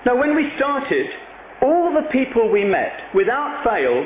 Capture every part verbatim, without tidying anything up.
Now, when we started, all the people we met, without fail,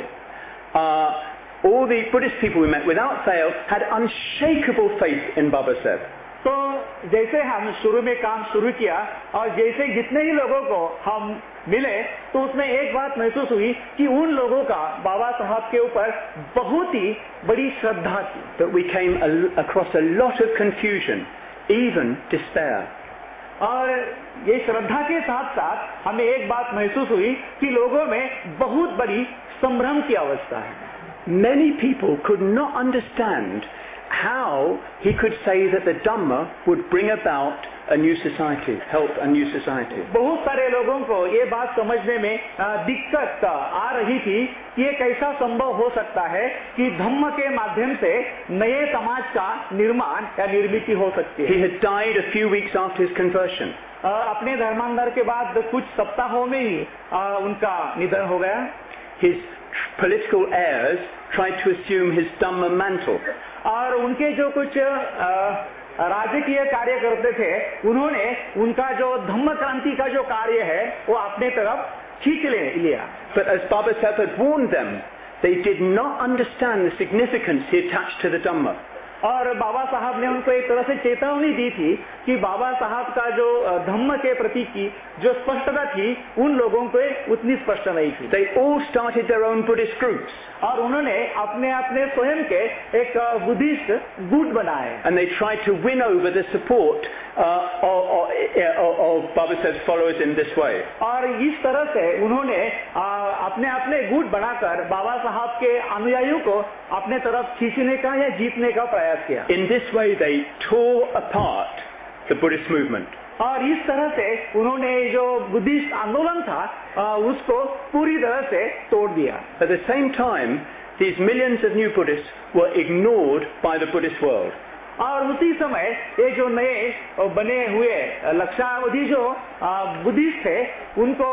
uh, all the Buddhist people we met, without fail, had unshakable faith in Baba Saheb. तो जैसे हम शुरू में काम शुरू किया और जैसे जितने ही लोगों को हम मिले तो उसमें एक बात महसूस हुई कि उन लोगों का बाबा साहब के ऊपर बहुत ही बड़ी श्रद्धा थी. But we came a, across a lot of confusion, even despair. और ये श्रद्धा के साथ साथ हमें एक बात महसूस हुई कि लोगों में बहुत बड़ी संभ्रम की अवस्था है. Many people could not understand how he could say that the Dhamma would bring about a new society, help a new society. बहुत सारे लोगों को ये बात समझने में दिक्कत आ रही थी कि ये कैसा संभव हो सकता है कि धम्म के माध्यम से नए समाज का निर्माण या निर्मित हो सकती है. He had died a few weeks after his conversion. अपने धर्मांतर के बाद कुछ सप्ताहों में ही उनका निधन हो गया. His political heirs tried to assume his Dhamma mantle. और उनके जो कुछ राजकीय कार्य करते थे उन्होंने उनका जो धम्म क्रांति का जो कार्य है वो अपने तरफ खींच ले लिया. But as Baba Saheb had warned them, they did not understand the significance he attached to the Dhamma. और बाबा साहब ने उनको एक तरह से चेतावनी दी थी कि बाबा साहब का जो धम्म के प्रति की जो स्पष्टता थी उन लोगों को उतनी स्पष्ट नहीं थी. They all started their own Buddhist groups. और उन्होंने अपने अपने स्वयं के एक बुद्धिस्ट गुट बनाए. And they tried to win over the support uh, of, of, of Baba Saheb's followers in this way. और इस तरह से उन्होंने अपने अपने गुट बनाकर बाबा साहब के अनुयायियों को अपने तरफ खींचने का या जीतने का प्रयास किया. In this way they tore apart the Buddhist movement. और इस तरह से उन्होंने जो बुद्धिस्ट आंदोलन था उसको पूरी तरह से तोड़ दिया. At the same time, these millions of new Buddhists were ignored by the Buddhist world. और उसी समय ये जो नए बने हुए लक्षावधि जो बुद्धिस्ट थे उनको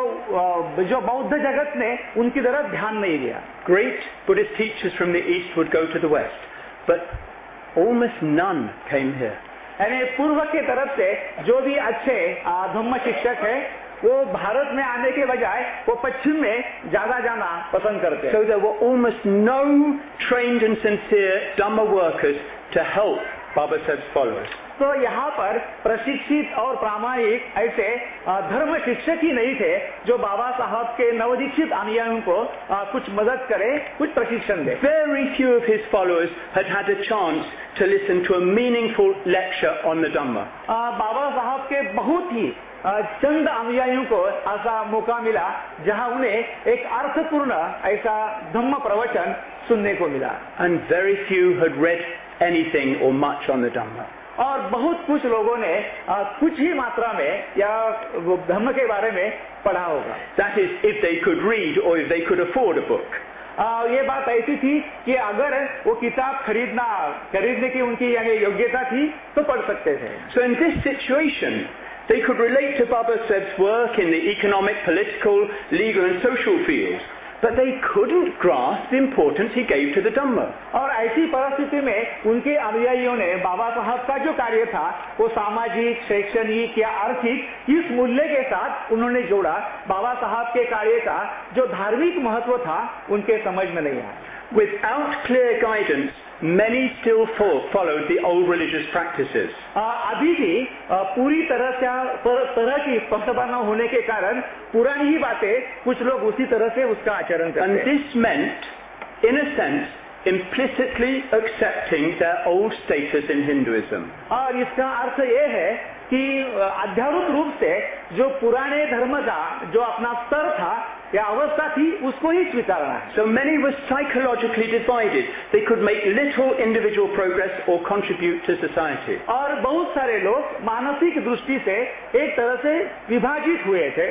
जो बौद्ध जगत ने उनकी तरफ ध्यान नहीं दिया. Great Buddhist teachers from the East would go to the West, but almost none came here. यानी पूर्व के तरफ से जो भी अच्छे धम्म शिक्षक है वो भारत में आने के बजाय वो पश्चिम में ज्यादा जाना पसंद करते हैं. So there were almost no trained and sincere Dhamma workers to help Baba Saheb's followers. तो यहाँ पर प्रशिक्षित और प्रामाणिक ऐसे धर्म शिक्षक ही नहीं थे जो बाबा साहब के नवदीक्षित अनुयायियों को कुछ मदद करे, कुछ प्रशिक्षण दे. Very few of his followers had had a chance to listen to a meaningful lecture on the Dhamma. बाबा साहब के बहुत ही चंद अनुयायियों को ऐसा मौका मिला जहां उन्हें एक अर्थपूर्ण ऐसा धम्म प्रवचन सुनने को मिला. And very few had read anything or much on the Dhamma. और बहुत कुछ लोगों ने आ, कुछ ही मात्रा में या धम्म के बारे में पढ़ा होगा. That is, if they could read or if they could afford a book. आ, ये बात ऐसी थी कि अगर वो किताब खरीदना खरीदने की उनकी यानी योग्यता थी तो पढ़ सकते थे. So in this situation, they could relate to Baba Saheb's work in the economic, political, legal and social fields. But they couldn't grasp the importance he gave to the Dhamma. और ऐसी परिस्थिति में उनके अनुयायियों ने बाबा साहब का जो कार्य था वो सामाजिक, शैक्षणिक या आर्थिक इस मूल्य के साथ उन्होंने जोड़ा. बाबा साहब के कार्य का जो धार्मिक महत्व था उनके समझ में नहीं आया. Without clear guidance, many still followed the old religious practices. अभी भी पूरी तरह से तरह की स्पष्टता न होने के कारण पुरानी ही बातें कुछ लोग उसी तरह से उसका आचरण करते हैं. And this meant, in a sense, implicitly accepting their old status in Hinduism. और इसका अर्थ ये है कि अध्यारोप रूप से जो पुराने धर्म का जो अपना स्तर था या अवस्था थी उसको ही स्वीकारना है. So many were psychologically divided. They could make little individual progress or contribute to society. और बहुत सारे लोग मानसिक दृष्टि से एक तरह से विभाजित हुए थे.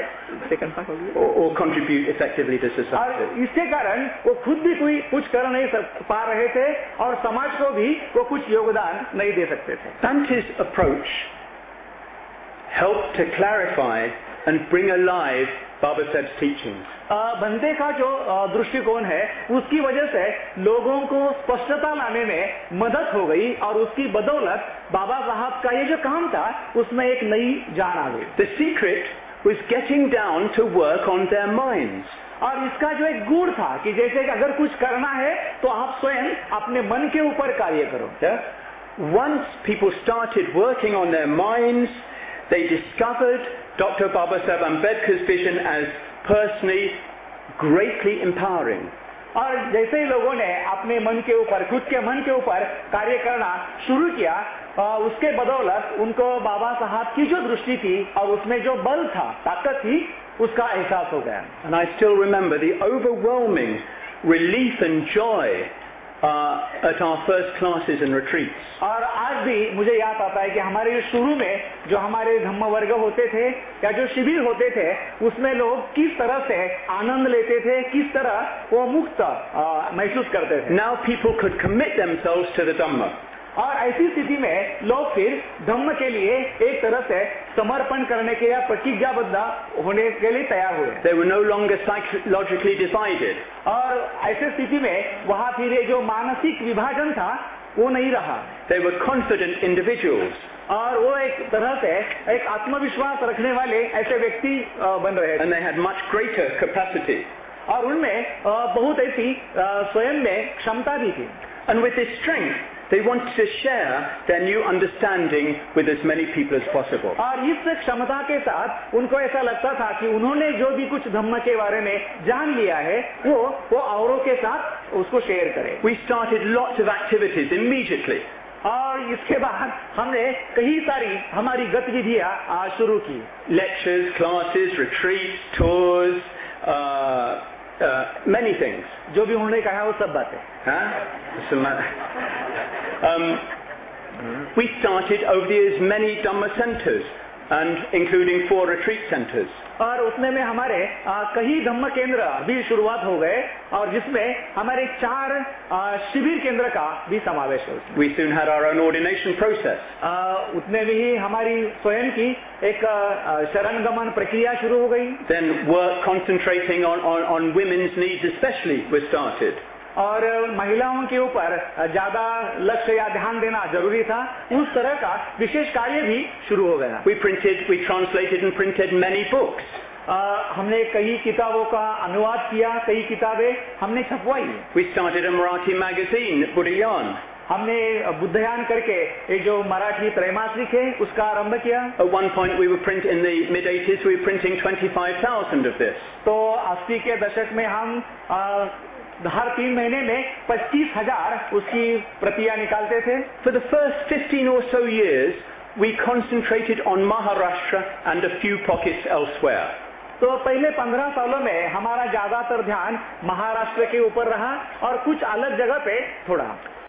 or, or contribute effectively to society. और इसके कारण वो खुद भी कोई कुछ कर नहीं पा रहे थे और समाज को भी वो कुछ योगदान नहीं दे सकते थे. Bante's approach helped to clarify and bring alive Baba Saheb's teachings. बंदे का जो दृष्टिकोण है उसकी वजह से लोगों को स्पष्टता लाने में मदद हो गई और उसकी बदौलत बाबा साहब का ये जो काम था उसमें एक नई जान आ गई. The secret was getting down to work on their minds. और इसका जो एक गुण था कि जैसे कि अगर कुछ करना है तो आप स्वयं अपने मन के ऊपर कार्य करो. Yeah? Once people started working on their minds, they discovered Doctor Babasaheb Ambedkar's vision as personally greatly empowering. और जैसे ही लोगों ने अपने मन के ऊपर, खुद के मन के ऊपर कार्य करना शुरू किया, उसके बदौलत उनको बाबा साहब की जो दृष्टि थी और उसमें जो बल था, ताकत थी, उसका एहसास हो गया. And I still remember the overwhelming relief and joy uh, at our first classes and retreats. और आज भी मुझे याद आता है कि हमारे शुरू में जो हमारे धम्म वर्ग होते थे या जो शिविर होते थे, उसमें लोग किस तरह से आनंद लेते थे, किस तरह वो मुक्त महसूस करते थे. Now people could commit themselves to the Dhamma. और ऐसी स्थिति में लोग फिर धम्म के लिए एक तरह से समर्पण करने के या प्रतिज्ञाबद्ध होने के लिए तैयार हुए. They were no longer psychologically divided. और ऐसी स्थिति में वहाँ फिर ये जो मानसिक विभाजन था वो नहीं रहा. They were confident individuals. और वो एक तरह से एक आत्मविश्वास रखने वाले ऐसे व्यक्ति बन रहे थे. And they had much greater capacity. और उनमें बहुत ऐसी स्वयं में क्षमता भी थी. And with this strength, they wanted to share their new understanding with as many people as possible. और इस क्षमता के साथ उनको ऐसा लगता था कि उन्होंने जो भी कुछ धम्म के बारे में जान लिया है, वो वो औरों के साथ उसको शेयर करें. We started lots of activities immediately. और इसके बाद हमने कई सारी हमारी गतिविधियां शुरू की. Lectures, classes, retreats, tours, uh, uh, many things. जो भी उन्होंने कहा वो सब बातें. Huh? Um, we started over the years many Dhamma centers, and including four retreat centers. और उसमें में हमारे आ, कई धम्म केंद्र भी शुरुआत हो गए, और जिसमें हमारे चार आ, शिविर केंद्र का भी समावेश है. We soon had our own ordination process. आ, उतने में ही हमारी स्वयं की एक शरण गमन प्रक्रिया शुरू हो गई. Then work concentrating on, on, on women's needs especially was started. और महिलाओं के ऊपर ज्यादा लक्ष्य या ध्यान देना जरूरी था, उस तरह का विशेष कार्य भी शुरू हो गया. We printed, we translated and printed many books. आ, हमने कई किताबों का अनुवाद किया, कई किताबें हमने छपवाई. We started a Marathi magazine, Buddhayan. हमने बुद्धयान करके एक जो मराठी त्रैमासिक है उसका आरंभ किया. At one point we were print in the mid eighties we were printing twenty-five thousand of this. तो अस्सी के दशक में हम आ, हर तीन महीने में पच्चीस हजार उसकी प्रतियां निकालते थे. For the first fifteen or so years, we concentrated on Maharashtra and a few pockets elsewhere. तो पहले पंद्रह सालों में हमारा ज्यादातर ध्यान महाराष्ट्र के ऊपर रहा और कुछ अलग जगह पे थोड़ा.